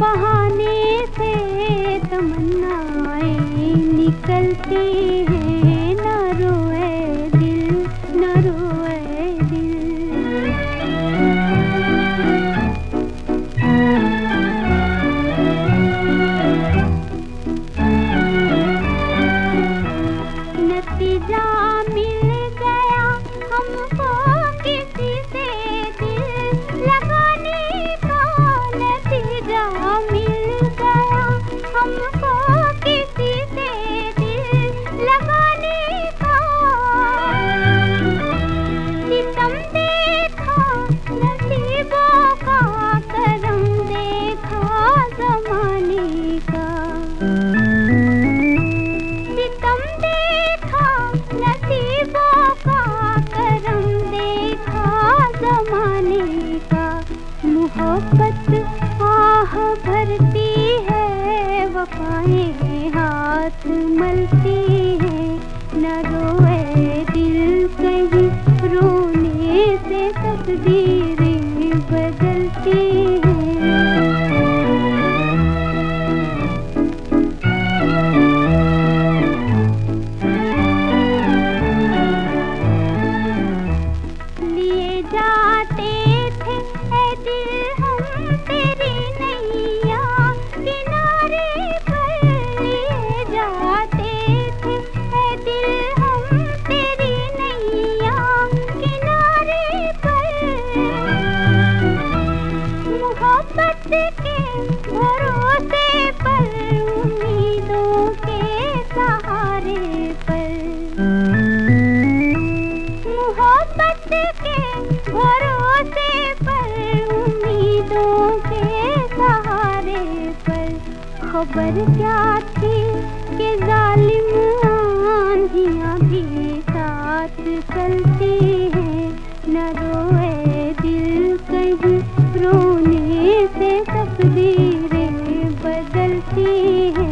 बहाने से तमन्नाएं निकलती हैं, न रोए दिल, न रोए दिल। नतीजा मिल गया हमको किसी से दिल लगाने का, नतीजा मिल गया हमको किसी से दिल लगाने का। सितम देखा नसीबों का, करम देखा ज़माने का। सितम देखा नसीबों का, करम देखा ज़माने का। मोहब्बत आह भरती है, वफ़ाएं हाथ मलती है, न रोए दिल कहीं रोने से तकदीरें बदलती हैं। लिए जाते थे ऐ दिल हम तेरी नैया, किनारे पर लिए जाते थे ऐ दिल हम तेरी नैया, किनारे पर। मोहब्बत के भरोसे पर, उम्मीदों के सहारे पर। मोहब्बत के भरोसे पर, उम्मीदों के सहारे पर। खबर क्या थी कि जालिम आंधियां भी साथ चलती हैं, न रोए दिल कहीं रोने से तकदीरें बदलती हैं।